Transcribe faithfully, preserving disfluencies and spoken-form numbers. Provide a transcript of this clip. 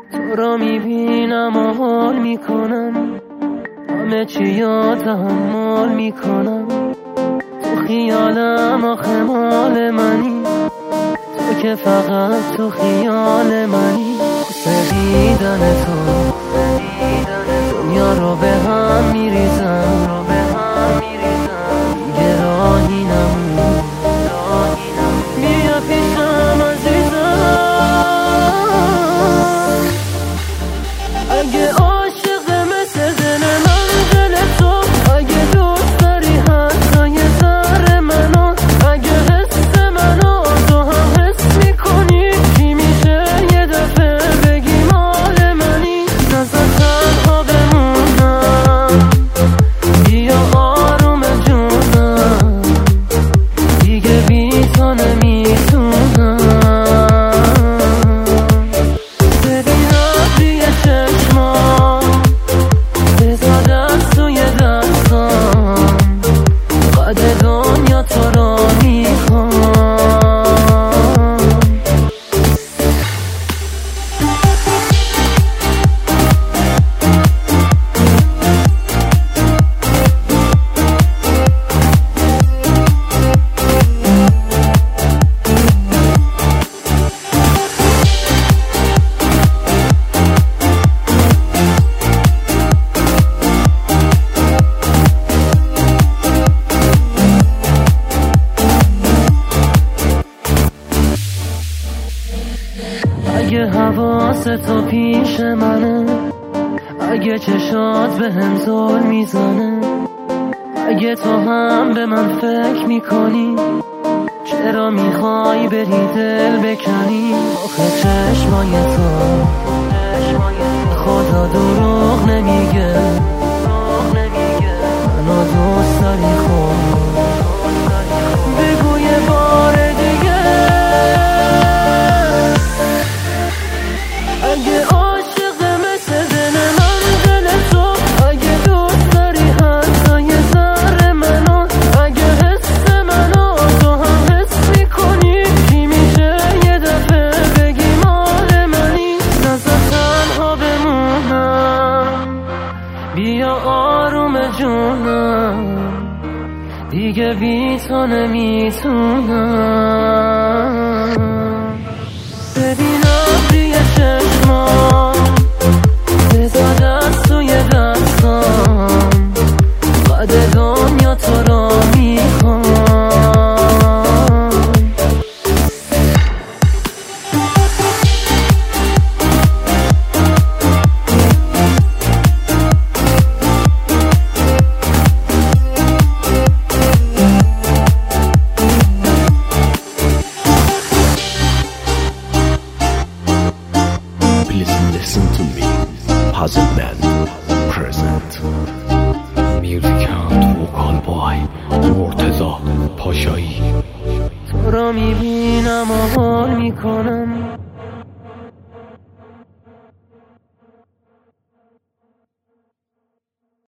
تو را میبینم و حال میکنم، همه چی یا تحمل میکنم. تو خیالم آخه مال منی، تو که فقط تو خیال منی. سویدن تو دنیا رو به هم میریزم، دیگه راهی نمون. بیا پیشم عزیزم، اگه عاشق مثل دل من دل تو، اگه دوست داری حتی یه ذره منو، اگه حس منو تو هم حس میکنی، چی میشه یه دفعه بگی مال منی؟ نزد تنها بمونم، بیا آروم جونم، دیگه بی تو نمیتونم. ببینم توی چشمام، بذار دست توی دستام، قد دنیا تو رو میخوام. اگه حواست تو پیش منه، اگه چشات به هم زل میزنه، اگه تو هم به من فکر میکنی، چرا میخوای بری دل بکنی؟ آخه چشمای تو خدا دروغ نمیگه، منو دوست داری خود، بگو یه بار دیگه. اگه عاشق مثل دل من دل تو، اگه دوست داری حتی یه ذره منو، اگه حس منو تو هم حس میکنی، چی میشه یه دفعه بگی مال منی؟ نزد تنها بمونم، بیا آروم جونم، دیگه بی تو نمیتونم. ببینم توی چشمام، بذار دست توی دستام، قد دنیا تو رو میخوام. Listen to me, Puzzle Man present. Music out vocal boy مرتضی پاشایی. تو را میبینم و حال میکنم،